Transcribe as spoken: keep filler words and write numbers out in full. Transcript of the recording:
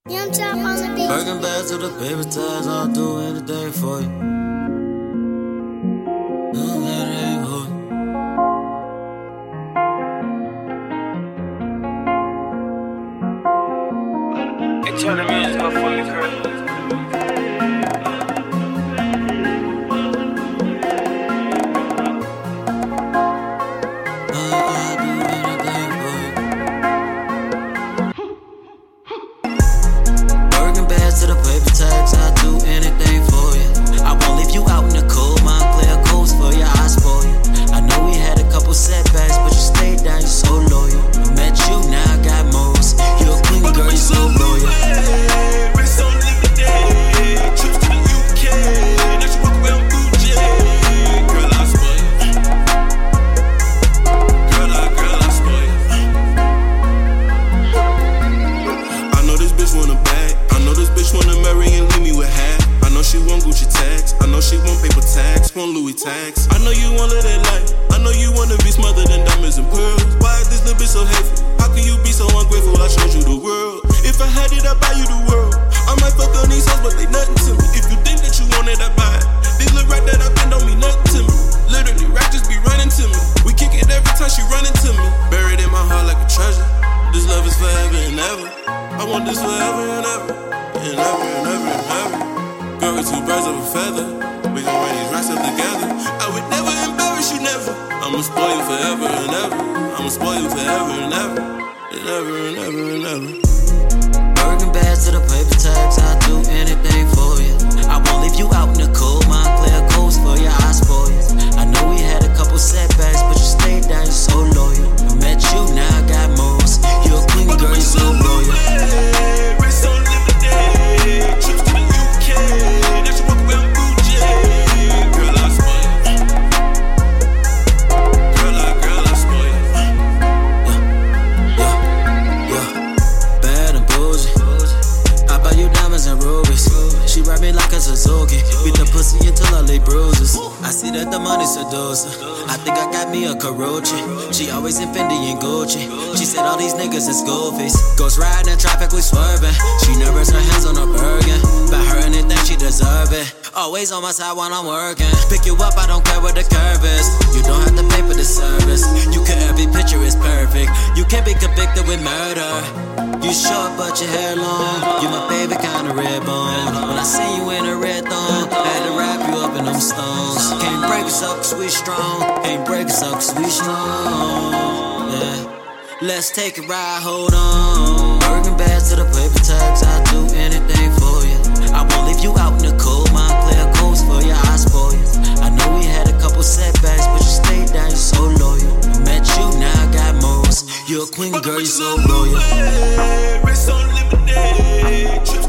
Young Chop on the beat. Birkin bags to the paper tags, I'll do anything for you. Do anything for you. Hey, turn the music up for me, Kurt. To the paper tags, I'll do anything for you. I won't leave you out in the cold, Montclair coast for you, I spoil you. I know we had a couple setbacks, but you stayed down, you so loyal. Met you, now I got most. You're a queen, girl, you so loyal. Wrist on limited, trips to the U K. Now you walk around Gucci. Girl, I spoil you. Girl, I, girl, I spoil you. I know this bitch wanna bag. I know this bitch wanna marry and leave me with half. I know she want Gucci tags. I know she want paper tags, want Louis tags. I know you want live that life. I know you wanna be smothered in diamonds and pearls. Why is this little bitch so hateful? How can you be so ungrateful? I showed you the world. If I had it, I'd buy you the world. I might fuck on these hoes, but they nothing to me. If you think that you want it, I buy it. These little rap that I been don't mean nothing to me. Literally, rap just be running to me. We kick it every time she running to me. Buried in my heart like a treasure. This love is forever and ever. I want this forever and ever. And ever and ever and ever. Girl, we're two birds of a feather. We gon' raise these racks up together. I would never embarrass you, never. I'ma spoil you forever and ever. I'ma spoil you forever and ever. And ever and ever and ever. Birkin bags to the paper tags, I'll do anything for you. I won't leave you out in the cold, Montclair coast for you, I spoil you. I know we had a couple setbacks, but you stayed down, you so loyal. I met you, now I got most. You're a queen, girl, you so loyal. Wrist on limited, trips to the U K. Now she walk around Gucci. Girl, I spoil you. Girl, I, girl, I spoil you. Yeah, yeah, bad and bougie. I buy you diamonds and rubies. She ride me like a Suzuki. Beat the pussy until I lay bruises. I see that the money seducer. I think I got me a Karochi. She always in Fendi and Gucci. She said all these niggas is goofies. Ghost riding in traffic, we swerving. She nervous, her hands on her Birkin. Buy her anything, she deserve it. Always on my side while I'm working. Pick you up, I don't care what the curve is. You don't have to pay for the service. You can every picture is perfect. You can't be convicted with murder. You short but your hair long. You my favorite kind of red bone. When I see you in a red thong, had to wrap you up in them stones. Can't break us up cause we strong. Can't break us up cause we strong. Yeah. Let's take a ride, hold on. Birkin bags to the paper tags, I'll do anything for you. I won't leave you out in the cold, Montclair coast for you, I spoil you. I know we had a couple setbacks, but you stayed down, you so loyal. I met you, now I got most. You're a queen, girl, you so loyal. Wrist on limited, trips